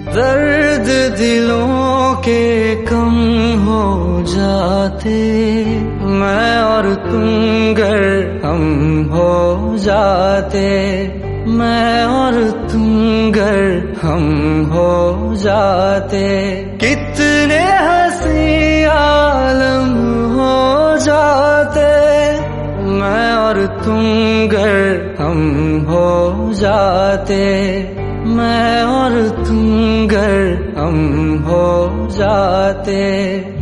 दर्द दिलों के कम हो जाते, मैं और तुम गर हम हो जाते, मैं और तुम गर हम हो जाते। कितने हंसी आलम हो जाते, मैं और तुम गर हम हो जाते, मैं और तुम गर हम हो जाते।